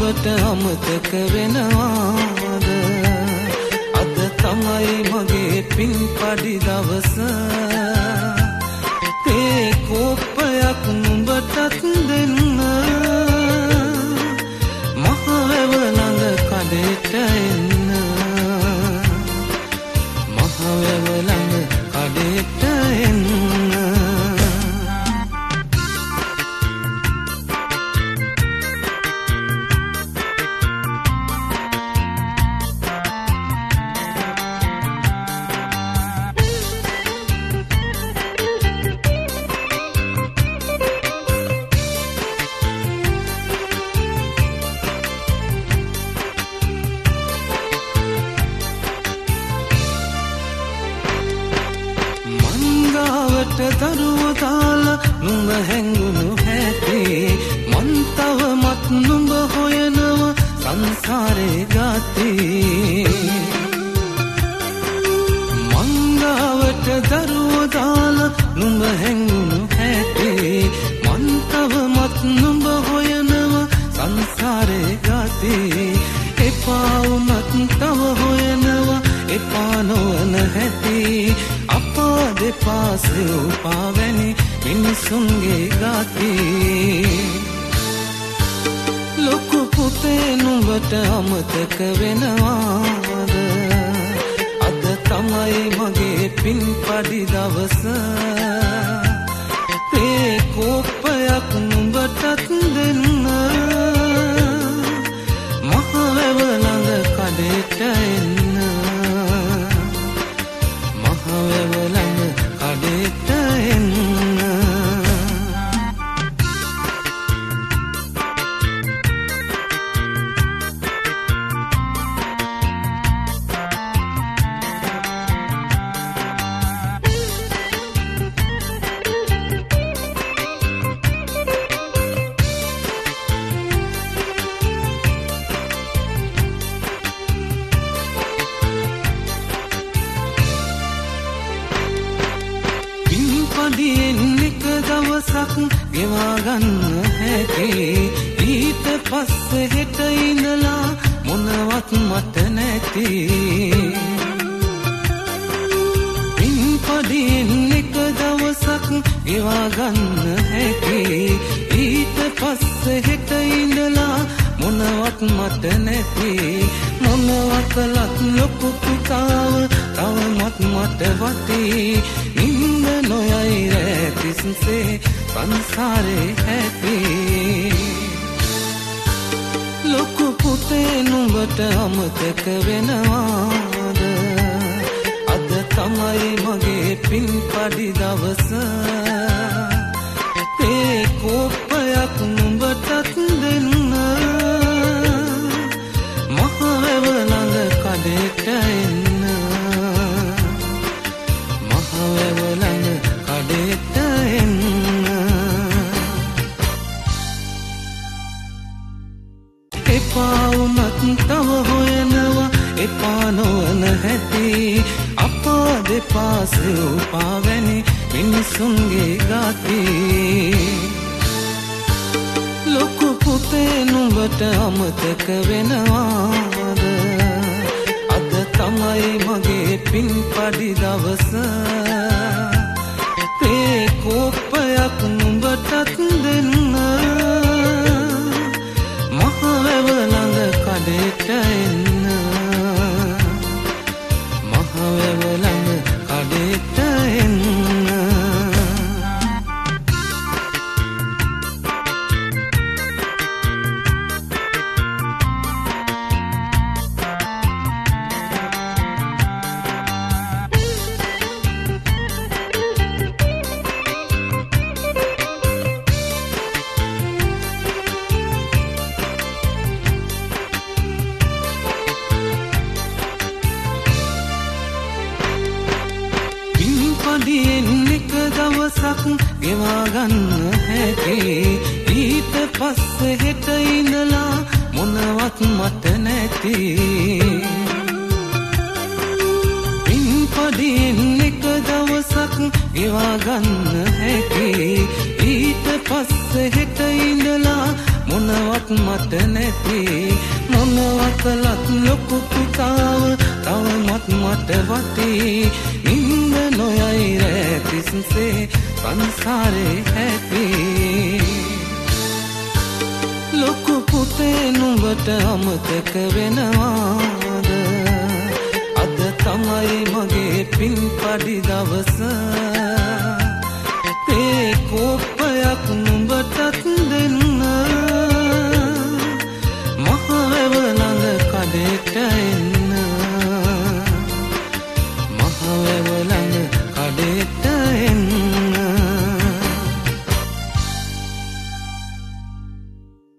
නුඹට අමතක වෙනවාද අද තමයි මගේ පින් පඩි දවස තේ කෝපයක් නුඹටත් දෙන්න මහවැව ළඟ කඩේට එන්න මහවැව ළඟ කඩේට එන්න දරුවෝ දාලා නුඹ හැංගුණු හැටි මන් තවමත් නුඹ හොයනවා සංසාරේ ගාතේ මංගාවට දරුවෝ දාලා නුඹ හැංගුණු හැටි මන් තවමත් නුඹ හොයනවා සංසාරේ ගාතේ එපා වුණත් තව හොයනවා එපා නොවන හැටි අපා දෙපාසේ උපාවැනි මිනිසුන්ගේ ගාතේ ලොකු පුතේ නුඹට අමතක වෙනවාද අද තමයි මගේ පින් පඩි දවස තේ කෝපයක් නුඹටත් දෙන්න මහවැව ළඟ කඩේට එන්න මහවැව ළඟ කඩේට එන්න එක දවසක් ගෙවා ගන්න හැටි ඊට පස්සේ හෙට ඉඳලා මොනවත් මට නැති පින්පඩියෙන් එක දවසක් ගෙවා ගන්න හැටි ඊට පස්සේ හෙට ඉඳලා මොනවත් මට නැති මොනවත් කළත් ලොකු පුතාව තවමත් මට වටේ නින්ද නොයයි රැතිස්සේ සංසාරේ හැටි ලොකු පුතේ නුඹට අමතක වෙනවාද අද තමයි මගේ පින් පඩි දවස තේ කෝපයක් නුඹටත් දෙන්න මහවැව ළඟ කඩේට එන්න මහවැව ළඟ කඩේට එන්න එපා වුණත් තව හොයනවා එපා නොවන හැටි අපා දෙපාසේ උපාවැනි මිනිසුන්ගේ ගාතේ ලොකු පුතේ නුඹට අමතක වෙනවාද අද තමයි මගේ පින් පඩි දවස තේ කෝපයක් නුඹටත් දෙන්න මහවැව ළඟ කඩේට එන්න මහවැව ළඟ කඩේට එන්න එක දවසක් ගෙවා ගන්න හැටි ඊට පස්සේ හෙට ඉඳලා මොනවත් මට නැති පින්පඩියෙන් එක දවසක් ගෙවා ගන්න හැටි ඊට පස්සේ හෙට ඉඳලා මොනවත් මට නැති මොනවත් කළත් ලොකු පුතාව තවමත් මට වටේ නින්ද නොයයි රැතිස්සේ සංසාරේ හැපි ලොකු පුතේ නුඹට අමතක වෙනවාද අද තමයි මගේ පින් පඩි දවස